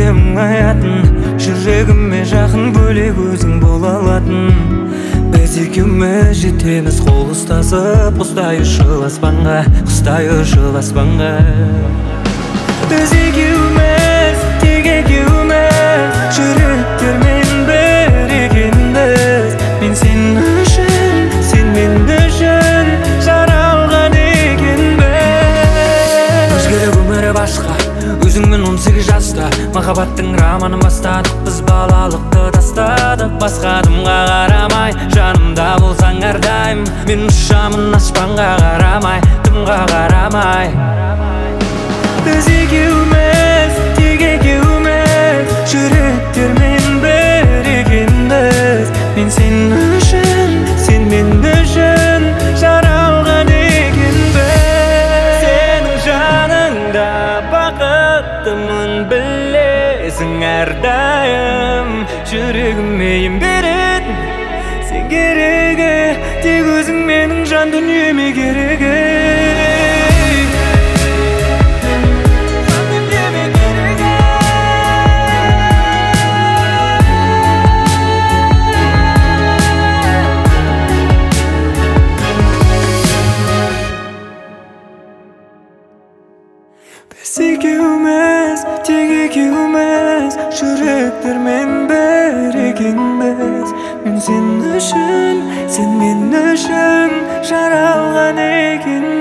көңілім аятын, жүрегіме жақын бөлек өзің бола алатын. Біз екеуміз жетеміз қол ұстасып, құстай ұшыл аспанға, құстай ұшыл аспанға. Біз екеуміз, тек екеуміз, жүректермен бір екенбіз. Мен сен үшін, сен мен үшін жаралған екенбіз. Өзгерек өмірі басқа, өзіңмен 18 жаста, махаббаттың романын бастадық. Біз балалықты тастадық, басқа адамға қарамай, жанымда болсаң әрдайым. Мен ұшамын аспанға қарамай, дымға қарамай. Біз екеуміз, тек екеуміз, жүректермен бір екенбіз. Мен сен үшін, сен мен үшін жаралған екенбіз. Сенің жаныңда бақыттымын білесің әрдайым. Жүрегіме ем беретін сен керегі, тек өзің менің жан дүниеме керегі. Біз екеуміз, тек екеуміз, жүректермен бір екенбіз. Мен сен үшін, сен мен үшін жаралған екен.